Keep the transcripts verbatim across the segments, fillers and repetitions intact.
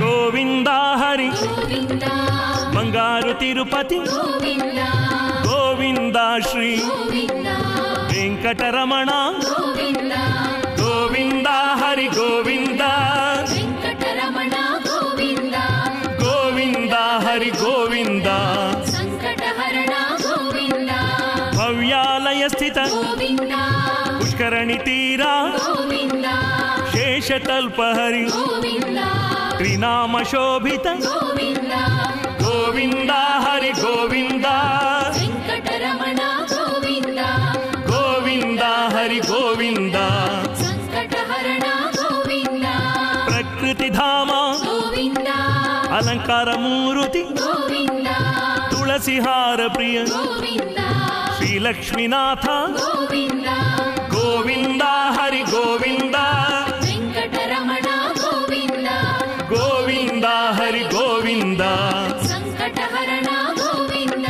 ಗೋವಿಂದ ಹರಿ ಗೋವಿಂದ ಬಂಗಾರು ತಿರುಪತಿ ಗೋವಿಂದ ಗೋವಿಂದ ಶ್ರೀ ಗೋವಿಂದ ವೆಂಕಟರಮಣ ಗೋವಿಂದ ಗೋವಿಂದ ಹರಿ ಗೋವಿಂದ ವೆಂಕಟರಮಣ ಗೋವಿಂದ ಗೋವಿಂದ ಹರಿ ಗೋವಿಂದ ಸಂಕಟಹರಣ ಗೋವಿಂದ ಭವ್ಯಾಲಯ ಸ್ಥಿತ ಗೋವಿಂದ ಪುಷ್ಕರಣಿ ತೀರ ಗೋವಿಂದ ಶೇಷತಲ್ಪ ಹರಿ ಗೋವಿಂದ ತ್ರಿನಾಮ ಶೋಭಿತ ಗೋವಿಂದ ಗೋವಿಂದ ಹರಿ ಗೋವಿಂದ ವೆಂಕಟರಮಣ ಗೋವಿಂದ ಗೋವಿಂದ ಹರಿ ಗೋವಿಂದ ಸಂಕಟಹರಣ ಗೋವಿಂದ ಪ್ರಕೃತಿ ಧಾಮ ಗೋವಿಂದ ಅಲಂಕಾರ ಮೂರುತಿ ಗೋವಿಂದ ತುಳಸಿಹಾರ ಪ್ರಿಯ ಗೋವಿಂದ ಶ್ರೀಲಕ್ಷ್ಮೀನಾಥ ಗೋವಿಂದ ಗೋವಿಂದ ಹರಿ ಗೋವಿಂದ ವೆಂಕಟರಮಣ ಗೋವಿಂದ ಗೋವಿಂದ ಹರಿ ಗೋವಿಂದ ಸಂಕಟಹರಣ ಗೋವಿಂದ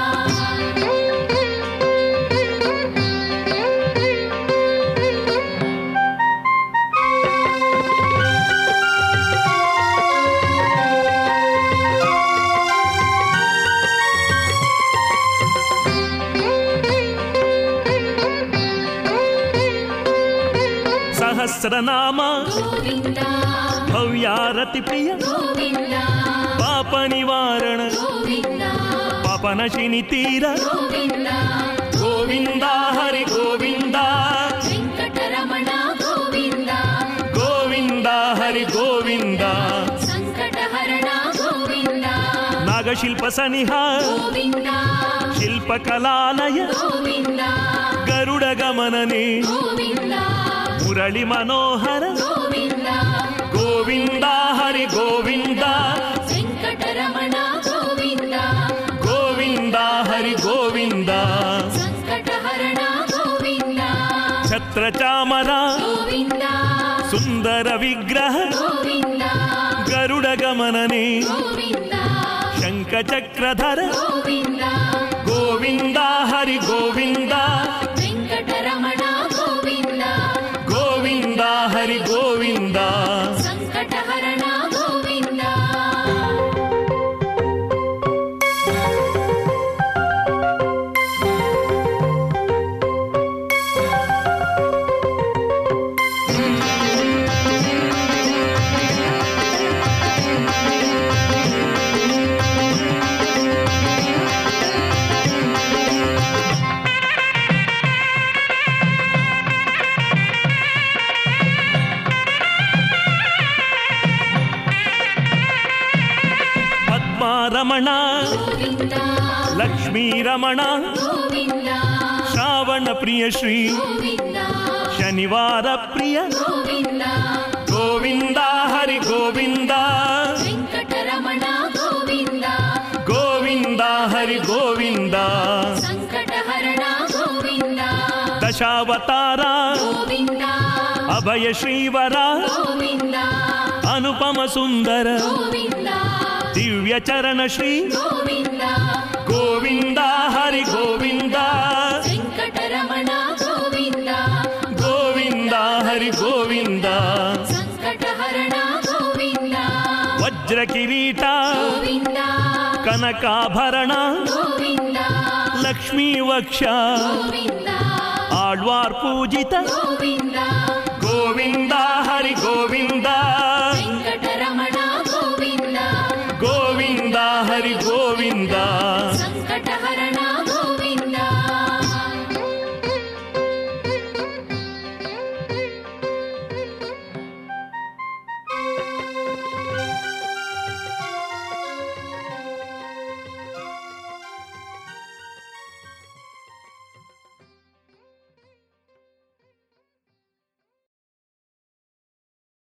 ಸಹಸ್ರನಾಮ ಗೋವಿಂದ ಭವ್ಯಾರತಿ ಪ್ರಿಯ ಗೋವಿಂದ ಪಾಪ ನಿವಾರಣ ಗೋವಿಂದ ಪಾಪನಶಿನಿ ತೀರ ಗೋವಿಂದ ಗೋವಿಂದ ಹರಿ ಗೋವಿಂದ ವೆಂಕಟರಮಣ ಗೋವಿಂದ ಗೋವಿಂದ ಹರಿ ಗೋವಿಂದ ಸಂಕಟಹರಣ ಗೋವಿಂದ ನಾಗಶಿಲ್ಪ ಸನಿಹ ಗೋವಿಂದ ಶಿಲ್ಪಕಲಾಲಯ ಗೋವಿಂದ ಗರುಡ ಗಮನನೆ ಗೋವಿಂದ ಮುರಳಿ ಮನೋಹರ ಗೋವಿಂದ ಗೋವಿಂದ ಹರಿ ಗೋವಿಂದ ವೆಂಕಟರಮಣ ಗೋವಿಂದ ಗೋವಿಂದ ಹರಿ ಗೋವಿಂದ ಸಂಕಟಹರಣ ಗೋವಿಂದ ಛತ್ರ ಚಾಮರ ಗೋವಿಂದ ಸುಂದರ ವಿಗ್ರಹ ಗೋವಿಂದ ಗರುಡ ಗಮನನೆ ಗೋವಿಂದ ಶಂಖ ಚಕ್ರಧರ ಗೋವಿಂದ ಗೋವಿಂದ ಹರಿ ಗೋವಿಂದ ವೆಂಕಟರಮಣ ಗೋವಿಂದ ಗೋವಿಂದ ಹರಿ ಗೋವಿಂದ ಸಂಕಟಹರಣ ಗೋವಿಂದ ರಮಣ ಗೋವಿಂದ ಲಕ್ಷ್ಮೀ ರಮಣ ಗೋವಿಂದ ಶ್ರಾವಣ ಪ್ರಿಯ ಶ್ರೀ ಗೋವಿಂದ ಶನಿವಾರ ಪ್ರಿಯ ಗೋವಿಂದ ಗೋವಿಂದ ಹರಿ ಗೋವಿಂದ ವೆಂಕಟರಮಣ ಗೋವಿಂದ ಗೋವಿಂದ ಹರಿ ಗೋವಿಂದ ಸಂಕಟಹರಣ ಗೋವಿಂದ ದಶಾವತಾರ ಗೋವಿಂದ ಅಭಯ ಶ್ರೀವರ ಗೋವಿಂದ ಅನುಪಮ ಸುಂದರ ಗೋವಿಂದ ದಿವ್ಯ ಚರಣ ಶ್ರೀ ಗೋವಿಂದ ಗೋವಿಂದ ಹರಿ ಗೋವಿಂದ ವೆಂಕಟರಮಣ ಗೋವಿಂದ ಗೋವಿಂದ ಹರಿ ಗೋವಿಂದ ಸಂಕಟಹರಣ ಗೋವಿಂದ ವಜ್ರ ಕಿರೀಟ ಗೋವಿಂದ ಕನಕಾಭರಣ ಗೋವಿಂದ ಲಕ್ಷ್ಮೀ ವಕ್ಷ ಗೋವಿಂದ ಆಳ್ವಾರ್ ಪೂಜಿತ ಗೋವಿಂದ ಗೋವಿಂದ ಹರಿ ಗೋವಿಂದ